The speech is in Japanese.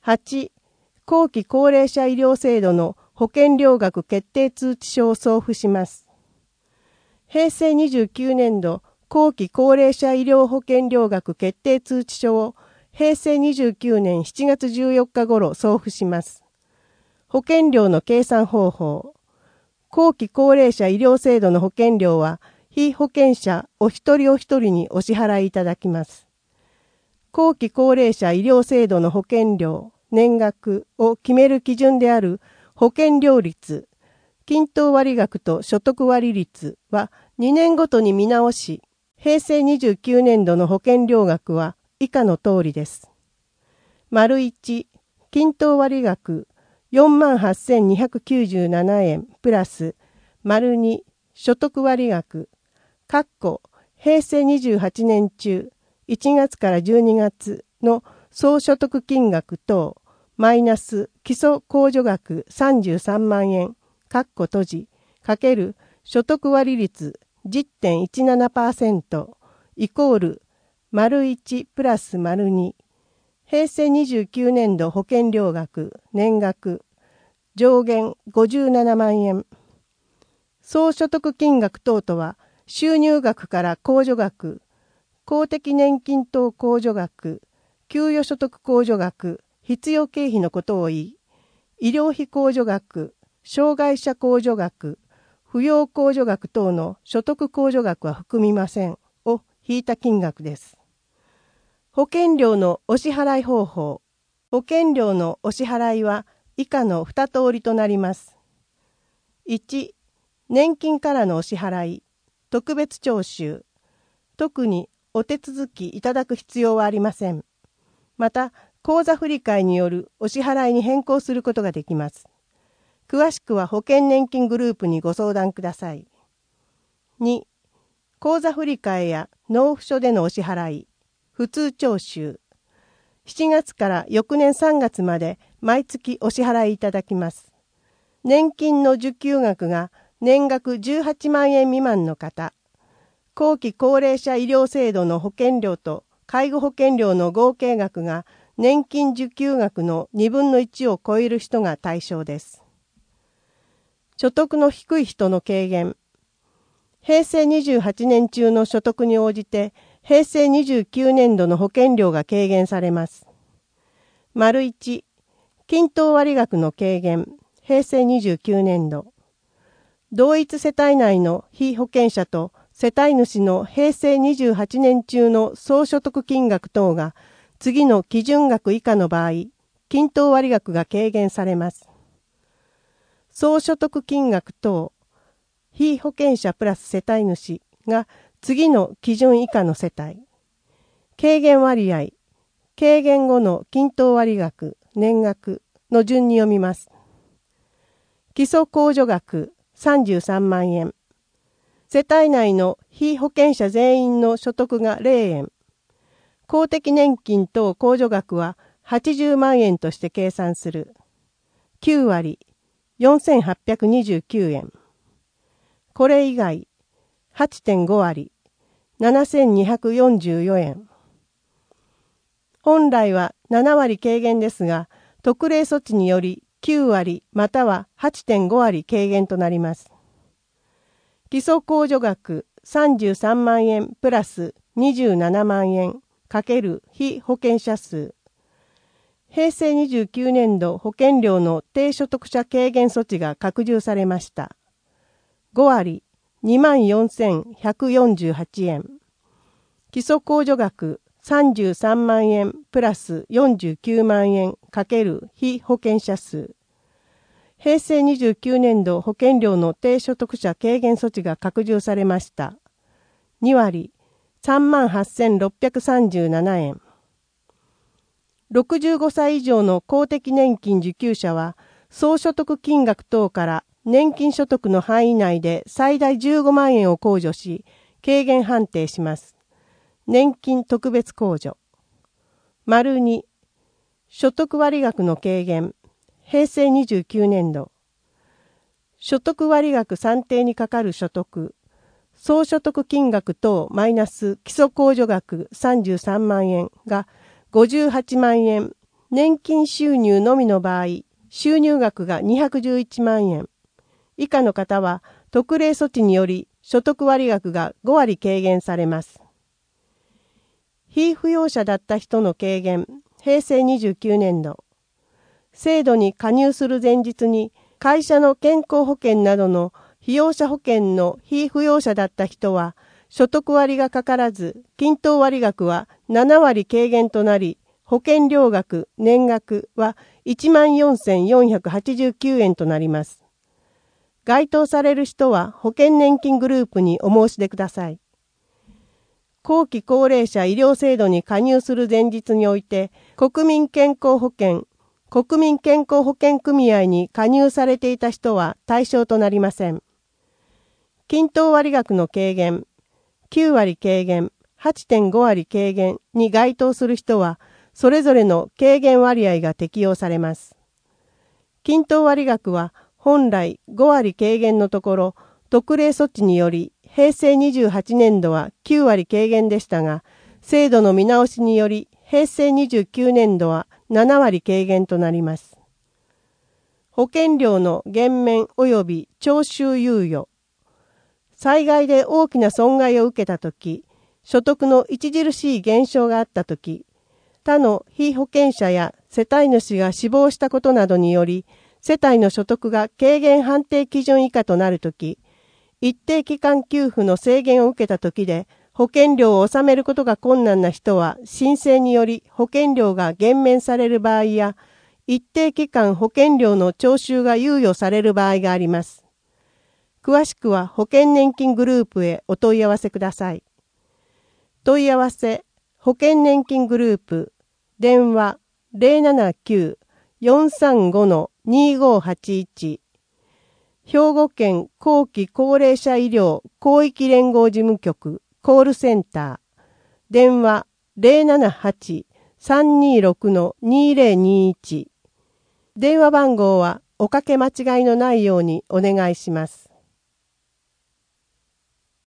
8、後期高齢者医療制度の保険料額決定通知書を送付します。平成29年度後期高齢者医療保険料額決定通知書を平成29年7月14日頃送付します。保険料の計算方法。後期高齢者医療制度の保険料は被保険者お一人お一人にお支払いいただきます。後期高齢者医療制度の保険料、年額を決める基準である保険料率、均等割額と所得割率は2年ごとに見直し、平成29年度の保険料額は以下の通りです。丸1、均等割額 48,297 円プラス、丸2、所得割額、平成28年中、1月から12月の総所得金額等、マイナス基礎控除額33万円、閉じ、かける所得割率 10.17% イコール、丸1プラス丸2、平成29年度保険料額、年額、上限57万円。総所得金額等とは、収入額から控除額、公的年金等控除額、給与所得控除額、必要経費のことを言い、医療費控除額、障害者控除額、扶養控除額等の所得控除額は含みませんを引いた金額です。保険料のお支払い方法。保険料のお支払いは以下の2通りとなります。1、年金からのお支払い、特別徴収。特にお手続きいただく必要はありません。また、口座振替によるお支払いに変更することができます。詳しくは保険年金グループにご相談ください。2、口座振替や納付書でのお支払い、普通徴収。7月から翌年3月まで毎月お支払いいただきます。年金の受給額が年額18万円未満の方、後期高齢者医療制度の保険料と介護保険料の合計額が年金受給額の2分の1を超える人が対象です。所得の低い人の軽減。平成28年中の所得に応じて平成29年度の保険料が軽減されます。丸1、均等割額の軽減。平成29年度。同一世帯内の被保険者と世帯主の平成28年中の総所得金額等が次の基準額以下の場合、均等割額が軽減されます。総所得金額等、被保険者プラス世帯主が次の基準以下の世帯。軽減割合、軽減後の均等割額、年額の順に読みます。基礎控除額33万円。世帯内の被保険者全員の所得が0円。公的年金等控除額は80万円として計算する。9割、4829円。これ以外、8.5 割、7244円。本来は7割軽減ですが、特例措置により9割または 8.5 割軽減となります。基礎控除額33万円プラス27万円かける被保険者数。平成29年度保険料の低所得者軽減措置が拡充されました。5割 24,148 円。基礎控除額33万円プラス49万円かける被保険者数。平成29年度保険料の低所得者軽減措置が拡充されました。2割 38,637 円。65歳以上の公的年金受給者は、総所得金額等から年金所得の範囲内で最大15万円を控除し、軽減判定します。年金特別控除。丸2、所得割額の軽減。平成29年度。所得割額算定にかかる所得。総所得金額等マイナス基礎控除額33万円が58万円年金収入のみの場合、収入額が211万円。以下の方は特例措置により所得割額が5割軽減されます。被扶養者だった人の軽減、平成29年度。制度に加入する前日に会社の健康保険などの被用者保険の被扶養者だった人は所得割がかからず、均等割額は7割軽減となり、保険料額、年額は 14,489 円となります。該当される人は保険年金グループにお申し出ください。後期高齢者医療制度に加入する前日において、国民健康保険組合に加入されていた人は対象となりません。均等割額の軽減、9割軽減、8.5 割軽減に該当する人は、それぞれの軽減割合が適用されます。均等割額は本来5割軽減のところ、特例措置により平成28年度は9割軽減でしたが、制度の見直しにより平成29年度は7割軽減となります。保険料の減免及び徴収猶予。災害で大きな損害を受けたとき、所得の著しい減少があったとき、他の被保険者や世帯主が死亡したことなどにより、世帯の所得が軽減判定基準以下となるとき、一定期間給付の制限を受けたときで、保険料を納めることが困難な人は、申請により保険料が減免される場合や、一定期間保険料の徴収が猶予される場合があります。詳しくは保険年金グループへお問い合わせください。問い合わせ、保険年金グループ、電話 079-435-2581、兵庫県後期高齢者医療広域連合事務局コールセンター、電話 078-326-2021、電話番号はおかけ間違いのないようにお願いします。